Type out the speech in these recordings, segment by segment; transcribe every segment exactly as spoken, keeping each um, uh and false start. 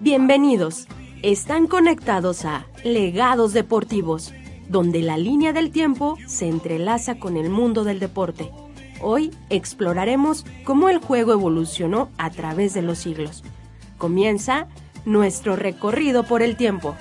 Bienvenidos. Están conectados a Legados Deportivos, donde la línea del tiempo se entrelaza con el mundo del deporte. Hoy exploraremos cómo el juego evolucionó a través de los siglos. Comienza nuestro recorrido por el tiempo.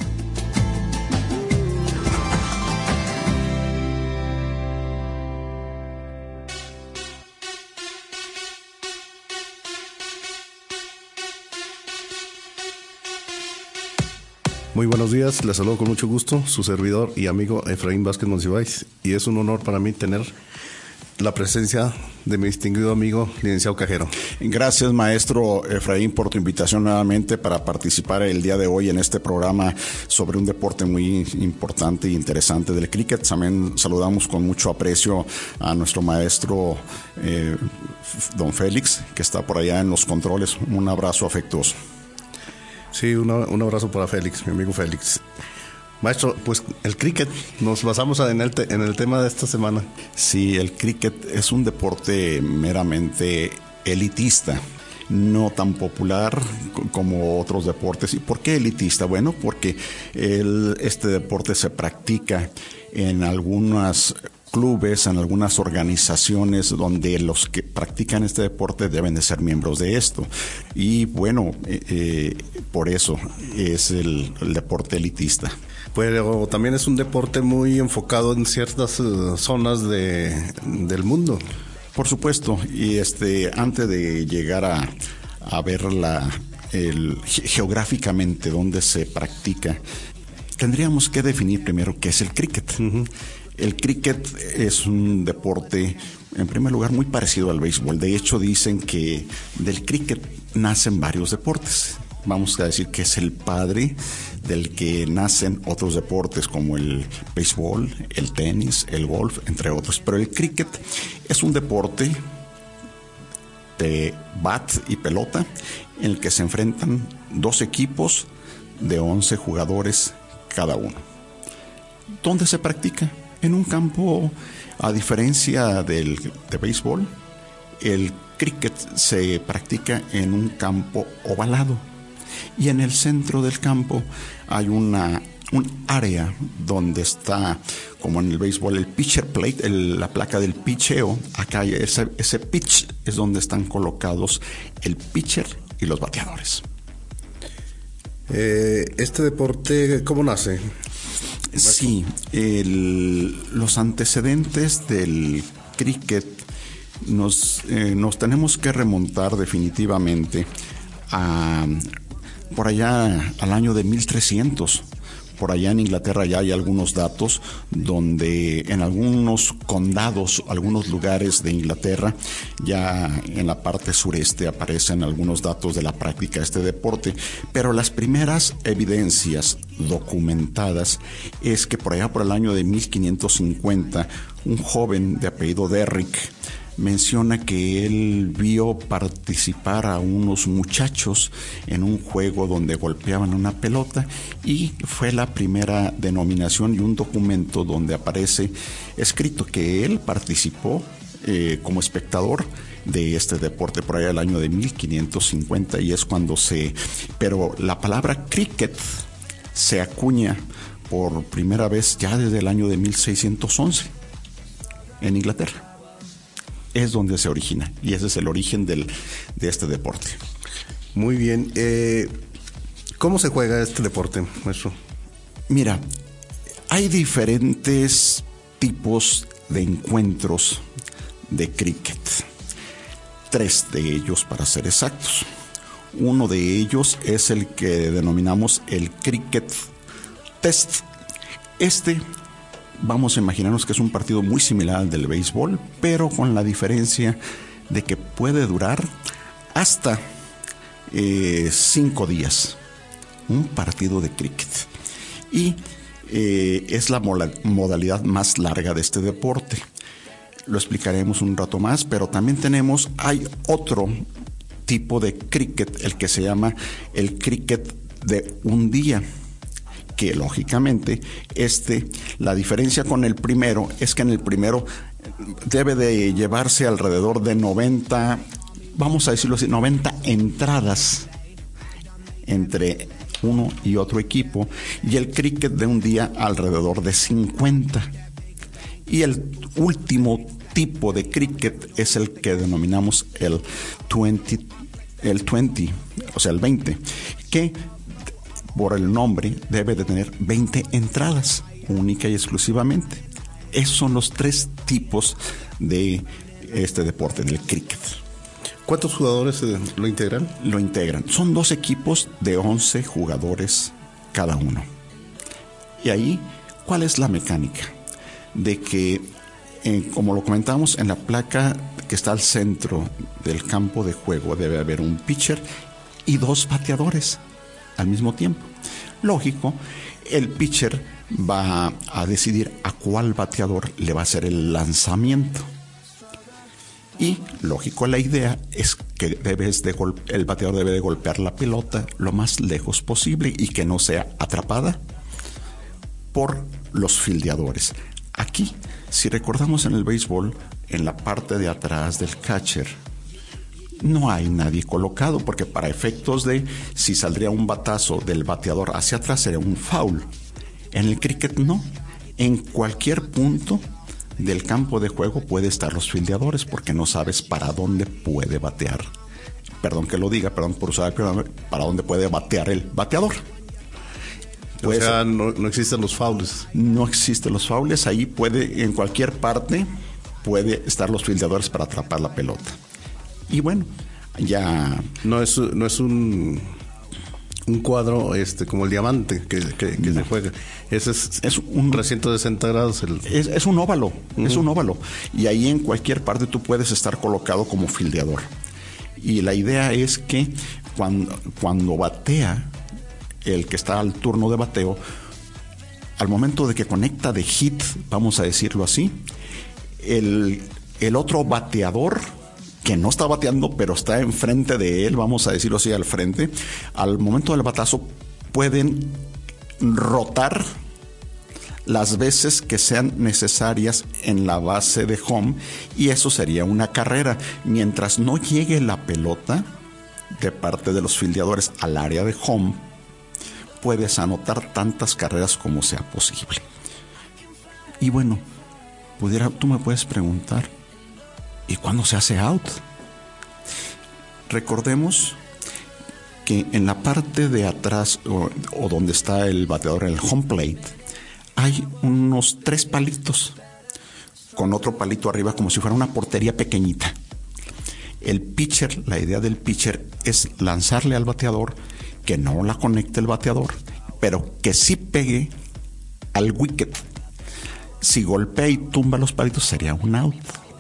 Muy buenos días, les saludo con mucho gusto, su servidor y amigo Efraín Vázquez Monsiváis, y es un honor para mí tener la presencia de mi distinguido amigo, licenciado Cajero. Gracias, maestro Efraín, por tu invitación nuevamente para participar el día de hoy en este programa sobre un deporte muy importante e interesante del cricket. También saludamos con mucho aprecio a nuestro maestro eh, don Félix, que está por allá en los controles. Un abrazo afectuoso. Sí, una, un abrazo para Félix, mi amigo Félix. Maestro, pues el cricket, nos basamos en el, te, en el tema de esta semana. Sí, el cricket es un deporte meramente elitista, no tan popular como otros deportes. ¿Y por qué elitista? Bueno, porque el, este deporte se practica en algunas clubes, en algunas organizaciones donde los que practican este deporte deben de ser miembros de esto. Y bueno, eh, eh, por eso es el, el deporte elitista. Pero también es un deporte muy enfocado en ciertas uh, zonas de, del mundo. Por supuesto, y este antes de llegar a, a ver la, el, geográficamente dónde se practica, tendríamos que definir primero qué es el cricket. Uh-huh. El cricket es un deporte, en primer lugar, muy parecido al béisbol. De hecho, dicen que del cricket nacen varios deportes. Vamos a decir que es el padre del que nacen otros deportes como el béisbol, el tenis, el golf, entre otros. Pero el cricket es un deporte de bat y pelota en el que se enfrentan dos equipos de once jugadores cada uno. ¿Dónde se practica? En un campo, a diferencia del de béisbol, el cricket se practica en un campo ovalado. Y en el centro del campo hay una un área donde está, como en el béisbol, el pitcher plate, el, la placa del picheo. Acá hay ese, ese pitch es donde están colocados el pitcher y los bateadores. Eh, este deporte, ¿cómo nace? Sí, el, los antecedentes del cricket nos, eh, nos tenemos que remontar definitivamente a por allá al año de mil trescientos. Por allá en Inglaterra ya hay algunos datos donde en algunos condados, algunos lugares de Inglaterra, ya en la parte sureste aparecen algunos datos de la práctica de este deporte. Pero las primeras evidencias documentadas es que por allá por el año de mil quinientos cincuenta, un joven de apellido Derrick menciona que él vio participar a unos muchachos en un juego donde golpeaban una pelota, y fue la primera denominación y un documento donde aparece escrito que él participó eh, como espectador de este deporte por allá el año de mil quinientos cincuenta, y es cuando se... Pero la palabra cricket se acuña por primera vez ya desde el año de mil seiscientos once en Inglaterra. Es donde se origina, y ese es el origen del, de este deporte. Muy bien. Eh, ¿Cómo se juega este deporte, maestro? Mira, hay diferentes tipos de encuentros de cricket. Tres de ellos, para ser exactos. Uno de ellos es el que denominamos el cricket test. Este... Vamos a imaginarnos que es un partido muy similar al del béisbol, pero con la diferencia de que puede durar hasta eh, cinco días. Un partido de cricket. Y eh, es la modalidad más larga de este deporte. Lo explicaremos un rato más, pero también tenemos, hay otro tipo de cricket, el que se llama el cricket de un día, que lógicamente este, la diferencia con el primero es que en el primero debe de llevarse alrededor de noventa, vamos a decirlo así, noventa entradas entre uno y otro equipo, y el cricket de un día alrededor de cincuenta. Y el último tipo de cricket es el que denominamos el veinte, el veinte, o sea, el veinte, que por el nombre debe de tener veinte entradas, única y exclusivamente. Esos son los tres tipos de este deporte, del cricket. ¿Cuántos jugadores eh, lo integran? Lo integran. Son dos equipos de once jugadores cada uno. Y ahí, ¿cuál es la mecánica? De que, eh, como lo comentamos, en la placa que está al centro del campo de juego debe haber un pitcher y dos bateadores al mismo tiempo. Lógico, el pitcher va a decidir a cuál bateador le va a hacer el lanzamiento. Y, lógico, la idea es que debes de gol- el bateador debe de golpear la pelota lo más lejos posible y que no sea atrapada por los fildeadores. Aquí, si recordamos en el béisbol, en la parte de atrás del catcher, no hay nadie colocado, porque para efectos de si saldría un batazo del bateador hacia atrás sería un foul. En el cricket no. En cualquier punto del campo de juego puede estar los fildeadores, porque no sabes para dónde puede batear. Perdón que lo diga, perdón por usar el programa, para dónde puede batear el bateador. O Pues, sea, no, no existen los fouls. no existen los fouls, ahí puede, en cualquier parte, puede estar los fildeadores para atrapar la pelota. Y bueno, ya... No es, no es un, un cuadro este como el diamante que, que, que No. se juega. Ese es, Es un- trescientos sesenta grados. El, Es, es un óvalo, Uh-huh. es un óvalo. Y ahí en cualquier parte tú puedes estar colocado como fildeador. Y la idea es que cuando, cuando batea el que está al turno de bateo, al momento de que conecta de hit, vamos a decirlo así, el, el otro bateador que no está bateando, pero está enfrente de él, vamos a decirlo así, al frente, al momento del batazo pueden rotar las veces que sean necesarias en la base de home, y eso sería una carrera. Mientras no llegue la pelota de parte de los fildeadores al área de home, puedes anotar tantas carreras como sea posible. Y bueno, pudiera, tú me puedes preguntar, ¿y cuándo se hace out? Recordemos que en la parte de atrás, o, o donde está el bateador en el home plate, hay unos tres palitos con otro palito arriba, como si fuera una portería pequeñita. El pitcher, la idea del pitcher es lanzarle al bateador, que no la conecte el bateador, pero que sí pegue al wicket. Si golpea y tumba los palitos, sería un out.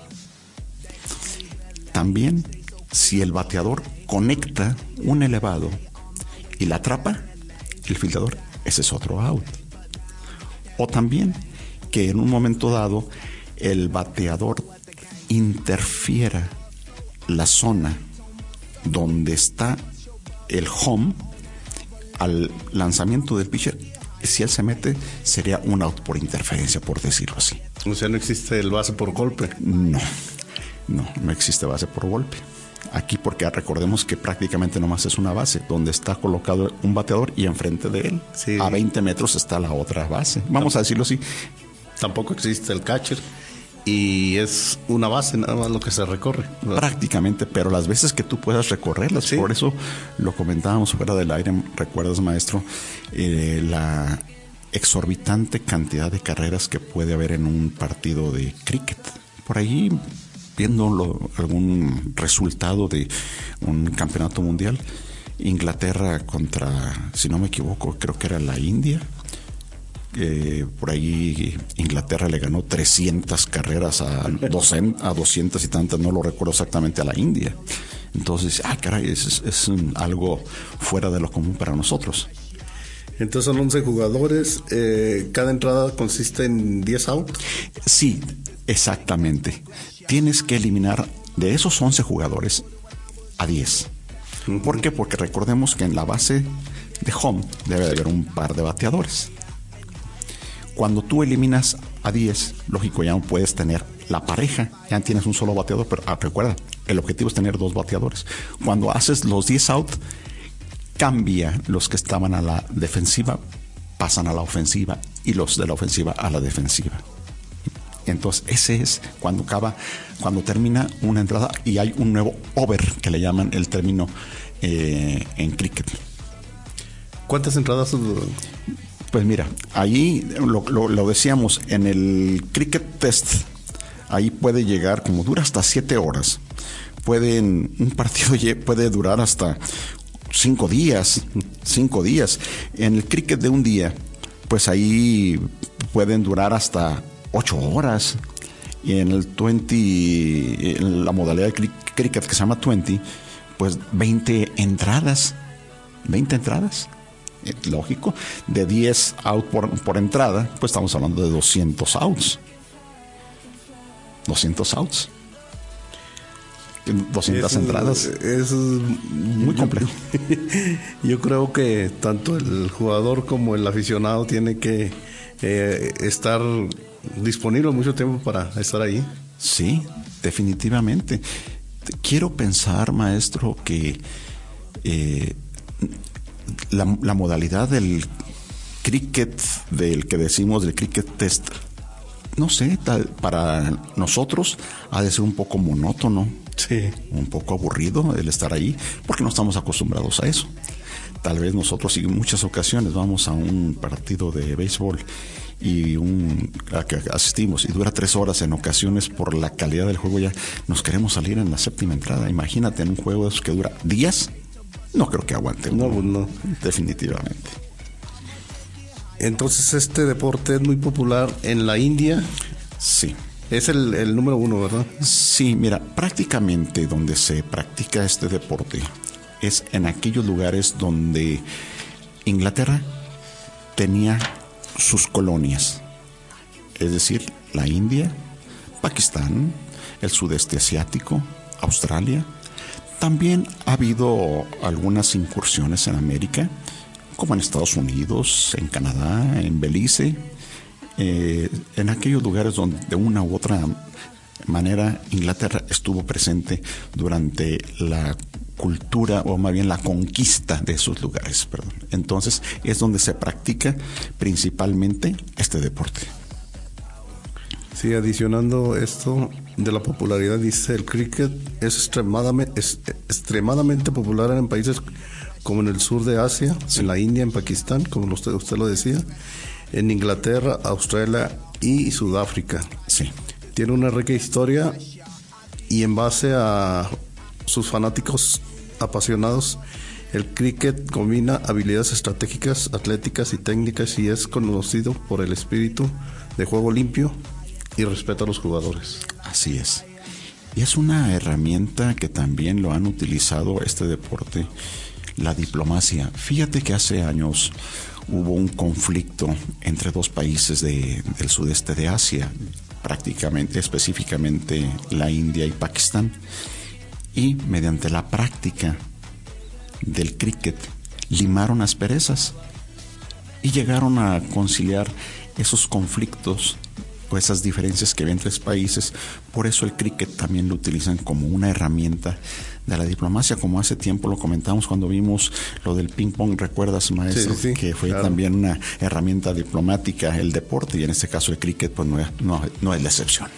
También, si el bateador conecta un elevado y la atrapa, el fildeador, ese es otro out. O también que en un momento dado el bateador interfiera la zona donde está el home al lanzamiento del pitcher. Si él se mete, sería un out por interferencia, por decirlo así. o sea, no existe el base por golpe. No, no, no existe base por golpe. Aquí, porque recordemos que prácticamente nomás es una base donde está colocado un bateador y enfrente de él, Sí. a veinte metros, está la otra base. Vamos a decirlo así. Tampoco existe el catcher. Y es una base nada más lo que se recorre, ¿verdad? Prácticamente, pero las veces que tú puedas recorrerlas, Sí. por eso lo comentábamos fuera del aire, ¿recuerdas, maestro? Eh, la exorbitante cantidad de carreras que puede haber en un partido de cricket. Por ahí, viendo lo- algún resultado de un campeonato mundial, Inglaterra contra, si no me equivoco, creo que era la India. Eh, por ahí Inglaterra le ganó trescientas carreras a, docen, a doscientas y tantas, no lo recuerdo exactamente, a la India. Entonces, ah, caray, es, es, es un, algo fuera de lo común para nosotros. Entonces son once jugadores. Eh, cada entrada consiste en diez outs. Sí, exactamente. Tienes que eliminar de esos once jugadores a diez. Uh-huh. ¿Por qué? Porque recordemos que en la base de home debe de haber un par de bateadores. Cuando tú eliminas a diez, lógico, ya no puedes tener la pareja, ya tienes un solo bateador, pero ah, recuerda, el objetivo es tener dos bateadores. Cuando haces los diez out, cambia, los que estaban a la defensiva pasan a la ofensiva y los de la ofensiva a la defensiva. Entonces ese es cuando acaba, cuando termina una entrada y hay un nuevo over, que le llaman el término eh, en cricket. ¿Cuántas entradas? Pues mira, ahí lo, lo, lo decíamos, en el cricket test, ahí puede llegar, como dura hasta siete horas. Pueden, un partido puede durar hasta cinco días, cinco días. En el cricket de un día, pues ahí pueden durar hasta ocho horas. Y en el veinte, en la modalidad de cricket que se llama veinte, pues veinte entradas. veinte entradas. Lógico. De diez out por, por entrada, pues estamos hablando de doscientos outs. doscientos outs. doscientas eso, entradas. Es muy complejo. Yo creo que tanto el jugador como el aficionado tiene que eh, estar disponible mucho tiempo para estar ahí. Sí, definitivamente. Quiero pensar, maestro, que eh, la, la modalidad del cricket, del que decimos del cricket test, no sé, tal, para nosotros ha de ser un poco monótono. Sí. Un poco aburrido el estar ahí, porque no estamos acostumbrados a eso. Tal vez nosotros en muchas ocasiones vamos a un partido de béisbol y un a que asistimos y dura tres horas, en ocasiones por la calidad del juego ya nos queremos salir en la séptima entrada. Imagínate en un juego que dura días, no creo que aguante. No, uno, no. Definitivamente. Entonces este deporte es muy popular en la India. Sí. Es el, el número uno, ¿verdad? Sí, mira, prácticamente donde se practica este deporte es en aquellos lugares donde Inglaterra tenía sus colonias, es decir, la India, Pakistán, el sudeste asiático, Australia. También ha habido algunas incursiones en América, como en Estados Unidos, en Canadá, en Belice. Eh, en aquellos lugares donde de una u otra manera Inglaterra estuvo presente durante la cultura, o más bien la conquista de esos lugares, perdón. Entonces es donde se practica principalmente este deporte. Sí, adicionando esto de la popularidad, dice el cricket es extremadamente, es extremadamente popular en países como en el sur de Asia, sí. En la India, en Pakistán, como usted, usted lo decía, en Inglaterra, Australia y Sudáfrica. Sí. Tiene una rica historia y en base a sus fanáticos apasionados, el cricket combina habilidades estratégicas, atléticas y técnicas y es conocido por el espíritu de juego limpio y respeto a los jugadores. Así es. Y es una herramienta que también lo han utilizado este deporte, la diplomacia. Fíjate que hace años hubo un conflicto entre dos países de, del sudeste de Asia, prácticamente, específicamente la India y Pakistán, y mediante la práctica del cricket limaron asperezas y llegaron a conciliar esos conflictos o esas diferencias que había entre los países. Por eso el cricket también lo utilizan como una herramienta de la diplomacia, como hace tiempo lo comentamos cuando vimos lo del ping pong, ¿recuerdas, maestro? Sí, sí, que fue claro. También una herramienta diplomática el deporte, y en este caso el cricket pues no es, no, no es la excepción.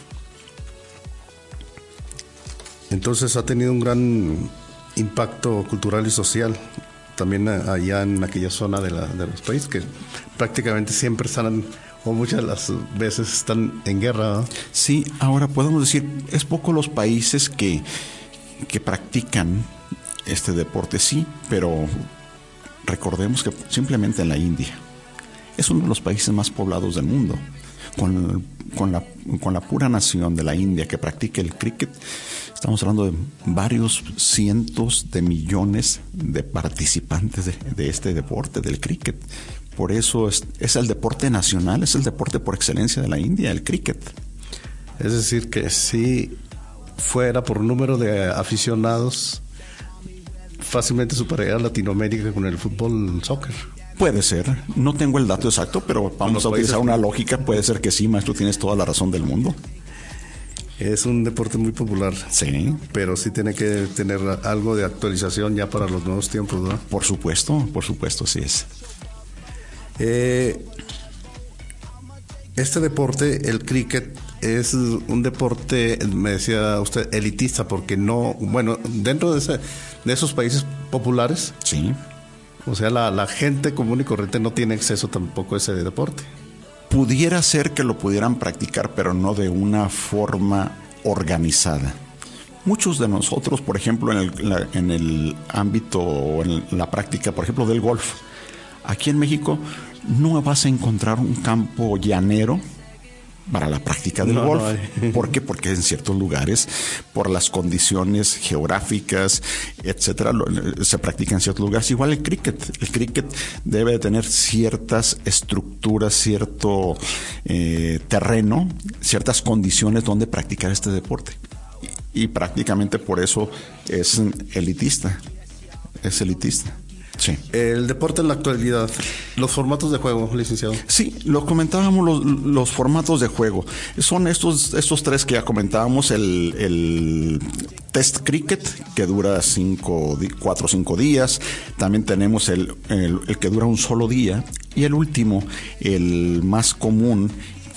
Entonces ha tenido un gran impacto cultural y social también allá en aquella zona de, la, de los países que prácticamente siempre están, o muchas de las veces están en guerra, ¿no? Sí, ahora podemos decir, es poco los países que que practican este deporte, sí, pero recordemos que simplemente en la India es uno de los países más poblados del mundo. Con, con, la, con la pura nación de la India que practica el cricket, estamos hablando de varios cientos de millones de participantes de, de este deporte, del cricket. Por eso es, es el deporte nacional, es el deporte por excelencia de la India, el cricket. Es decir, que sí, fuera por número de aficionados, fácilmente superaría a Latinoamérica con el fútbol soccer. Puede ser, no tengo el dato exacto, pero vamos a utilizar una lógica. Puede ser que sí, maestro, tienes toda la razón del mundo. Es un deporte muy popular. Sí. Pero sí tiene que tener algo de actualización ya para los nuevos tiempos, ¿no? Por supuesto, por supuesto, sí es. Eh, este deporte, el cricket, es un deporte, me decía usted, elitista, porque no, bueno, dentro de, ese, de esos países populares, sí, o sea, la, la gente común y corriente no tiene acceso tampoco a ese deporte. Pudiera ser que lo pudieran practicar, pero no de una forma organizada. Muchos de nosotros, por ejemplo, en el, la, en el ámbito o en la práctica, por ejemplo, del golf, aquí en México no vas a encontrar un campo llanero para la práctica del no, golf. No ¿Por qué? Porque en ciertos lugares, por las condiciones geográficas, etcétera, lo, se practica en ciertos lugares. Igual el cricket. El cricket debe de tener ciertas estructuras, cierto eh, terreno, ciertas condiciones donde practicar este deporte. Y, y prácticamente por eso es elitista. Es elitista. Sí. El deporte en la actualidad, los formatos de juego, licenciado. Sí, lo comentábamos, los, los formatos de juego. Son estos, estos tres que ya comentábamos, el, el test cricket, que dura cinco, cuatro o cinco días. También tenemos el, el, el que dura un solo día. Y el último, el más común,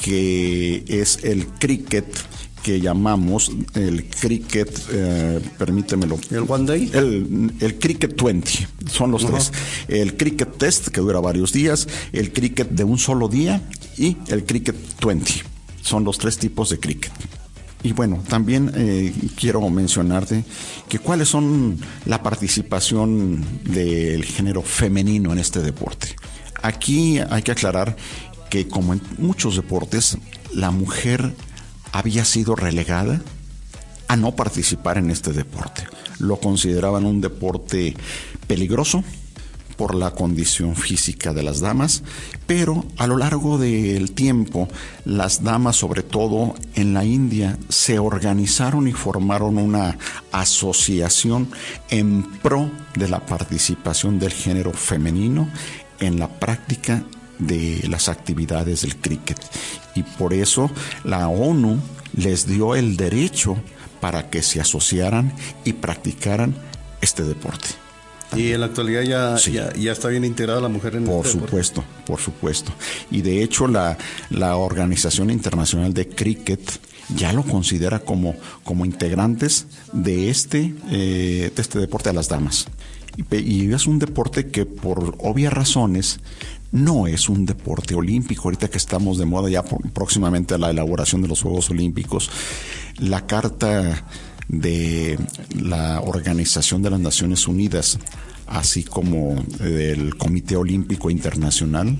que es el cricket, que llamamos el cricket, eh, permítemelo. ¿El One Day? El, el cricket veinte, son los uh-huh. tres. El cricket test, que dura varios días, el cricket de un solo día y el cricket veinte. Son los tres tipos de cricket. Y bueno, también eh, quiero mencionarte que cuáles son la participación del género femenino en este deporte. Aquí hay que aclarar que, como en muchos deportes, la mujer había sido relegada a no participar en este deporte. Lo consideraban un deporte peligroso por la condición física de las damas, pero a lo largo del tiempo, las damas, sobre todo en la India, se organizaron y formaron una asociación en pro de la participación del género femenino en la práctica de las actividades del cricket. Y por eso la ONU les dio el derecho para que se asociaran y practicaran este deporte. Y en la actualidad ya, sí. ya, ya está bien integrada la mujer en por este supuesto, deporte. Por supuesto. Y de hecho la, la Organización Internacional de Cricket ya lo considera como, como integrantes de este, eh, de este deporte de las damas. Y, y es un deporte que, por obvias razones, no es un deporte olímpico. Ahorita que estamos de moda ya por, próximamente a la elaboración de los Juegos Olímpicos, la Carta de la Organización de las Naciones Unidas, así como del Comité Olímpico Internacional,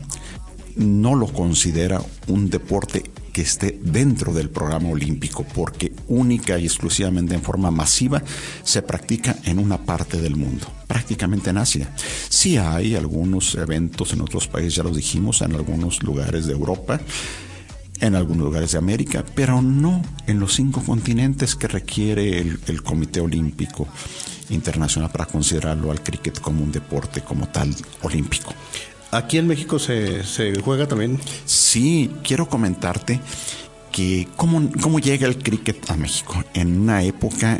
no lo considera un deporte que esté dentro del programa olímpico, porque única y exclusivamente en forma masiva se practica en una parte del mundo, prácticamente en Asia. Sí hay algunos eventos en otros países, ya los dijimos, en algunos lugares de Europa, en algunos lugares de América, pero no en los cinco continentes que requiere el, el Comité Olímpico Internacional para considerarlo al cricket como un deporte como tal olímpico. ¿Aquí en México se, se juega también? Sí, quiero comentarte que cómo, cómo llega el cricket a México en una época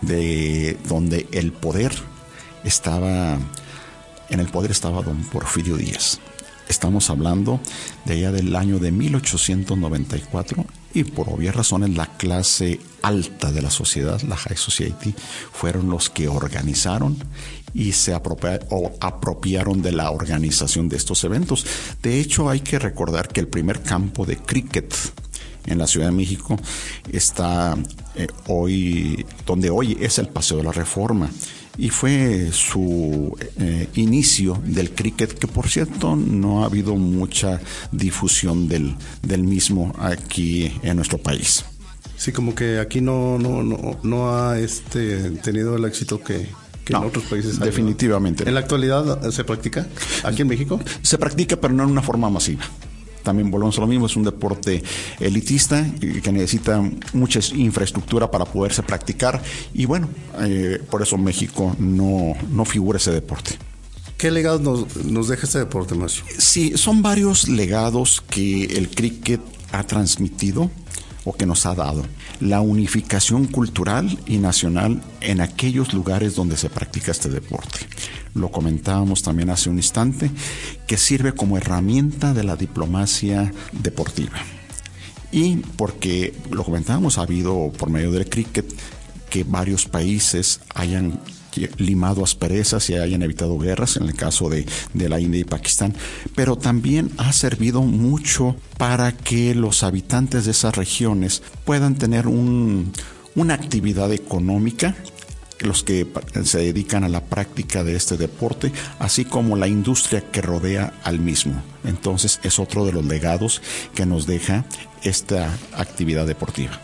de donde el poder estaba, en el poder estaba don Porfirio Díaz. Estamos hablando de allá del año de mil ochocientos noventa y cuatro, y por obvias razones la clase alta de la sociedad, la High Society, fueron los que organizaron y se apropia, o apropiaron de la organización de estos eventos. De hecho, hay que recordar que el primer campo de cricket en la Ciudad de México está eh, hoy, donde hoy es el Paseo de la Reforma, y fue su eh, inicio del cricket, que por cierto no ha habido mucha difusión del, del mismo aquí en nuestro país. Sí, como que aquí no, no, no, no ha este, tenido el éxito que... que no, en otros países hay, definitivamente. ¿no? ¿En la actualidad se practica aquí en México? Se practica, pero no en una forma masiva. También volvemos a lo mismo, es un deporte elitista que necesita mucha infraestructura para poderse practicar, y bueno, eh, por eso México no, no figura ese deporte. ¿Qué legados nos, nos deja este deporte, Macio? Sí, son varios legados que el cricket ha transmitido o que nos ha dado la unificación cultural y nacional en aquellos lugares donde se practica este deporte. Lo comentábamos también hace un instante, que sirve como herramienta de la diplomacia deportiva. Y porque, lo comentábamos, ha habido por medio del cricket que varios países hayan limado asperezas y hayan evitado guerras, en el caso de, de la India y Pakistán, pero también ha servido mucho para que los habitantes de esas regiones puedan tener un, una actividad económica, los que se dedican a la práctica de este deporte, así como la industria que rodea al mismo. Entonces es otro de los legados que nos deja esta actividad deportiva.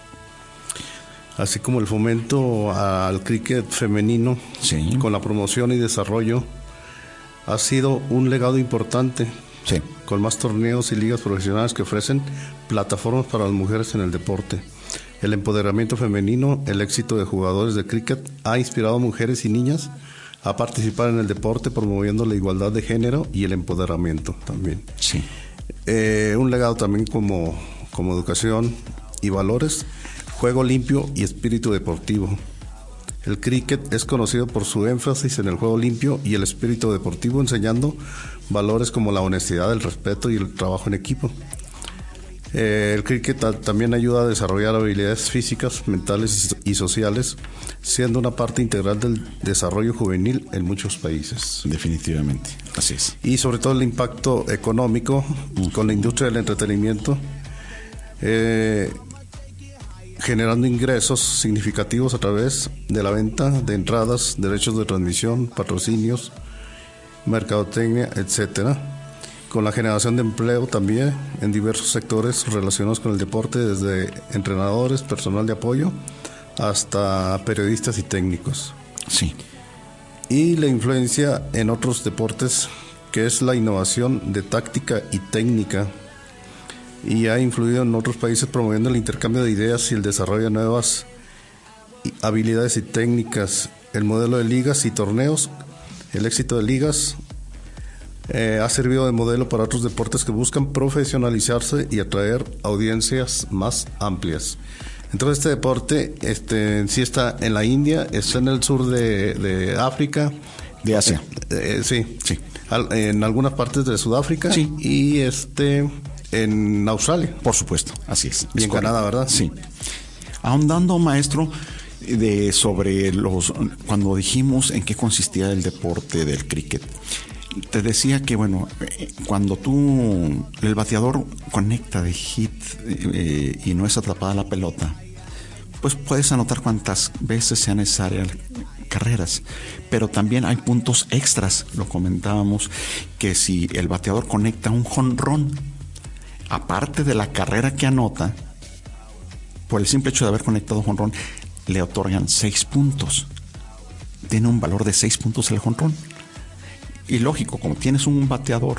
Así como el fomento al cricket femenino, sí, con la promoción y desarrollo, ha sido un legado importante, sí, con más torneos y ligas profesionales que ofrecen plataformas para las mujeres en el deporte. El empoderamiento femenino, el éxito de jugadores de cricket ha inspirado a mujeres y niñas a participar en el deporte, promoviendo la igualdad de género y el empoderamiento también. Sí. Eh, un legado también como, como educación y valores, juego limpio y espíritu deportivo. El cricket es conocido por su énfasis en el juego limpio y el espíritu deportivo, enseñando valores como la honestidad, el respeto y el trabajo en equipo. Eh, el cricket ta- también ayuda a desarrollar habilidades físicas, mentales y, y sociales, siendo una parte integral del desarrollo juvenil en muchos países. Definitivamente, así es. Y sobre todo el impacto económico uh-huh. con la industria del entretenimiento, eh, generando ingresos significativos a través de la venta de entradas, derechos de transmisión, patrocinios, mercadotecnia, etcétera, con la generación de empleo también en diversos sectores relacionados con el deporte, desde entrenadores, personal de apoyo, hasta periodistas y técnicos. Sí. Y la influencia en otros deportes, que es la innovación de táctica y técnica, y ha influido en otros países promoviendo el intercambio de ideas y el desarrollo de nuevas habilidades y técnicas. El modelo de ligas y torneos, el éxito de ligas, eh, ha servido de modelo para otros deportes que buscan profesionalizarse y atraer audiencias más amplias. Entonces este deporte este, sí está en la India, está en el sur de, de África. De Asia. Eh, eh, sí, sí. Al, en algunas partes de Sudáfrica. Sí. Y este... en Australia. Por supuesto, así es. Y es en correcto. Canadá, ¿verdad? Sí. Ahondando, maestro, de sobre los cuando dijimos en qué consistía el deporte del cricket, te decía que, bueno, cuando tú, el bateador conecta de hit eh, y no es atrapada la pelota, pues puedes anotar cuantas veces sea necesaria carreras, pero también hay puntos extras. Lo comentábamos, que si el bateador conecta un jonrón, aparte de la carrera que anota, por el simple hecho de haber conectado jonrón, le otorgan seis puntos. Tiene un valor de seis puntos el jonrón. Y lógico, como tienes un bateador,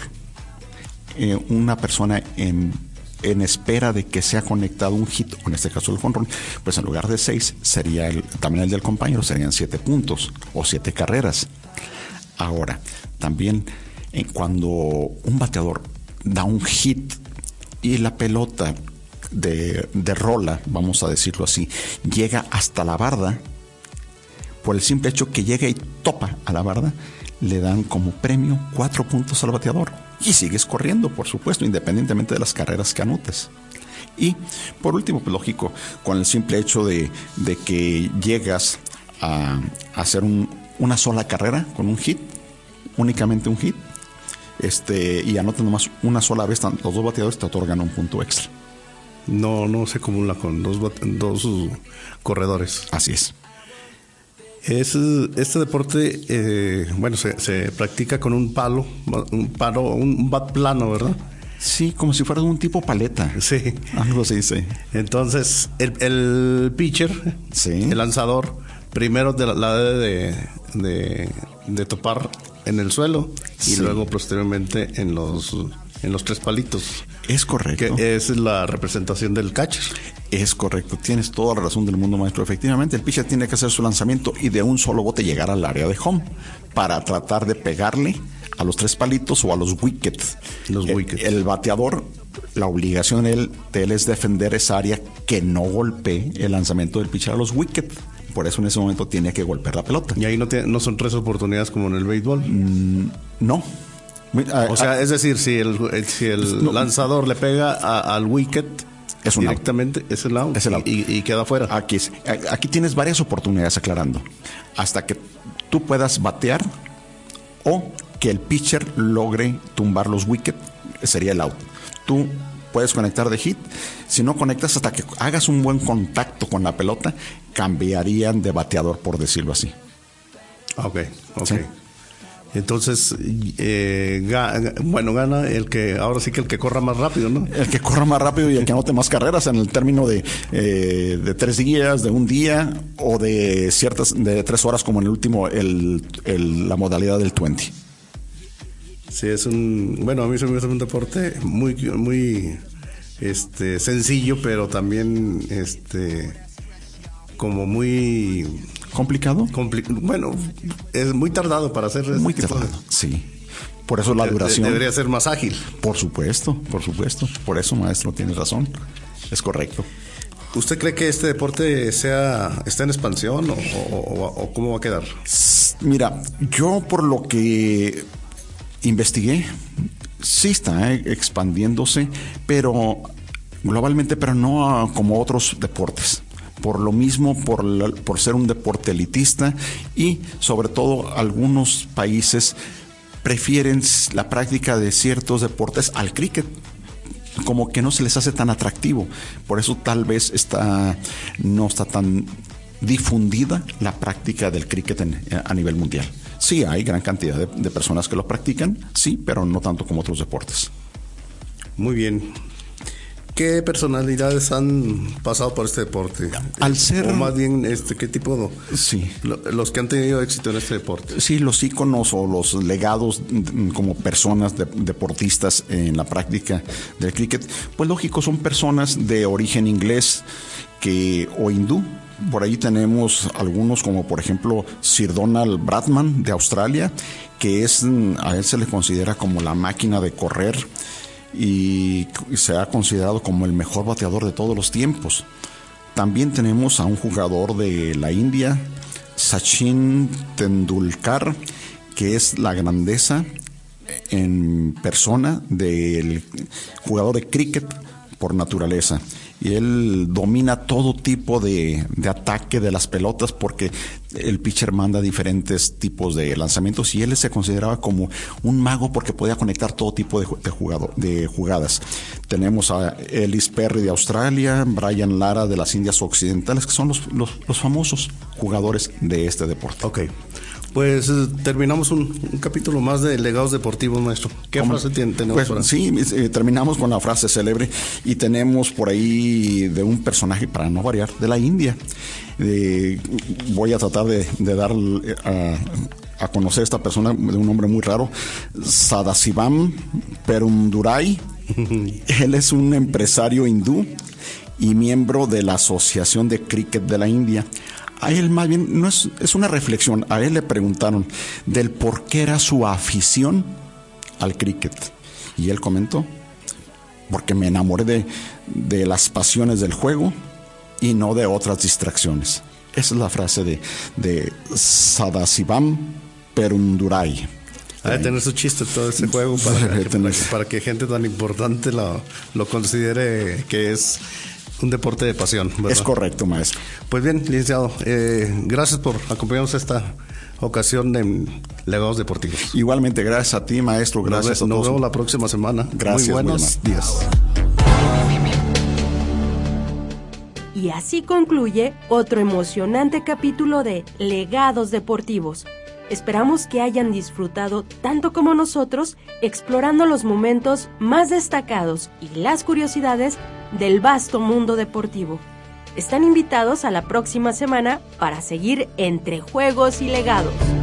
eh, una persona en, en espera de que sea conectado un hit, o en este caso el jonrón, pues en lugar de seis, sería el, también el del compañero, serían siete puntos o siete carreras. Ahora, también eh, cuando un bateador da un hit y la pelota de, de rola, vamos a decirlo así, llega hasta la barda, por el simple hecho que llega y topa a la barda, le dan como premio cuatro puntos al bateador. Y sigues corriendo, por supuesto, independientemente de las carreras que anotes. Y por último, pues lógico, con el simple hecho de, de que llegas a, a hacer un, una sola carrera con un hit, únicamente un hit, Este, y anotan nomás una sola vez, los dos bateadores te otorgan un punto extra. No, no se acumula con dos, dos uh, corredores. Así es. Es, este deporte, eh, bueno, se, se practica con un palo, un palo, un bat plano, ¿verdad? Sí, como si fuera un tipo paleta. Sí. Algo así, sí. Entonces, el, el pitcher, sí. el lanzador, primero de la, la de, de, de topar en el suelo y sí. luego posteriormente en los en los tres palitos. Es correcto. Que es la representación del catcher. Es correcto, tienes toda la razón del mundo, maestro. Efectivamente, el pitcher tiene que hacer su lanzamiento y de un solo bote llegar al área de home para tratar de pegarle a los tres palitos o a los wickets. Los wickets. El, el bateador la obligación de él, de él es defender esa área que no golpee el lanzamiento del pitcher a los wickets. Por eso en ese momento tiene que golpear la pelota. Y ahí no, te, no son tres oportunidades como en el béisbol. Mm, no. O sea, es decir, si el, el si el no, lanzador le pega a, al wicket es un directamente, out. es el out, es el out. Y, y queda fuera. Aquí, aquí tienes varias oportunidades, aclarando. Hasta que tú puedas batear o que el pitcher logre tumbar los wickets, sería el out. Tú puedes conectar de hit. Si no conectas hasta que hagas un buen contacto con la pelota, cambiarían de bateador, por decirlo así. Ok, ok. ¿Sí? Entonces, eh, ga, bueno, gana el que, ahora sí que el que corra más rápido, ¿no? El que corra más rápido y el que anote más carreras en el término de, eh, de tres días, de un día o de ciertas, de tres horas como en el último, el, el, la modalidad del veinte. Sí, es un, bueno, a mí se me hace un deporte muy, muy, este, sencillo, pero también, este, como muy complicado. Compli- bueno, es muy tardado para hacer. Muy tardado, de... sí. Por eso la duración. Debería ser más ágil. Por supuesto, por supuesto. Por eso, maestro, tiene razón. Es correcto. ¿Usted cree que este deporte sea está en expansión o, o, o cómo va a quedar? Mira, yo por lo que investigué, sí está eh, expandiéndose, pero globalmente, pero no como otros deportes. Por lo mismo, por, la, por ser un deporte elitista y sobre todo algunos países prefieren la práctica de ciertos deportes al cricket, como que no se les hace tan atractivo. Por eso tal vez está, no está tan difundida la práctica del cricket en, a nivel mundial. Sí hay gran cantidad de, de personas que lo practican, sí, pero no tanto como otros deportes. Muy bien. ¿Qué personalidades han pasado por este deporte? Al ser... O más bien, este, ¿qué tipo de... Sí. Los que han tenido éxito en este deporte. Sí, los íconos o los legados como personas de, deportistas en la práctica del cricket, pues lógico, son personas de origen inglés que, o hindú. Por ahí tenemos algunos como por ejemplo Sir Donald Bradman de Australia, que es, a él se le considera como la máquina de correr y se ha considerado como el mejor bateador de todos los tiempos. También tenemos a un jugador de la India, Sachin Tendulkar, que es la grandeza en persona del jugador de cricket por naturaleza. Y él domina todo tipo de, de ataque de las pelotas porque el pitcher manda diferentes tipos de lanzamientos y él se consideraba como un mago porque podía conectar todo tipo de, de, jugador, de jugadas. Tenemos a Ellis Perry de Australia, Brian Lara de las Indias Occidentales, que son los, los, los famosos jugadores de este deporte. Ok. Pues eh, terminamos un, un capítulo más de legados deportivos, maestro. ¿Qué ¿Cómo? frase tiene, tenemos? Pues, sí, eh, terminamos con la frase célebre y tenemos por ahí de un personaje, para no variar, de la India. Eh, voy a tratar de, de dar a, a conocer a esta persona de un nombre muy raro, Sadasivam Perundurai. Él es un empresario hindú y miembro de la Asociación de Cricket de la India. A él más bien, no es, es una reflexión, a él le preguntaron del por qué era su afición al cricket. Y él comentó, porque me enamoré de, de las pasiones del juego y no de otras distracciones. Esa es la frase de, de Sadasivam Perundurai. Ha de tener su chiste todo ese juego para, que, para, que, para que gente tan importante lo, lo considere que es un deporte de pasión, ¿verdad? Es correcto, maestro. Pues bien, licenciado, eh, gracias por acompañarnos esta ocasión de Legados Deportivos. Igualmente, gracias a ti, maestro. Gracias nos, a todos. Nos vemos la próxima semana. Gracias. Muy buenos muy días. Y así concluye otro emocionante capítulo de Legados Deportivos. Esperamos que hayan disfrutado tanto como nosotros explorando los momentos más destacados y las curiosidades del vasto mundo deportivo. Están invitados a la próxima semana para seguir entre juegos y legados.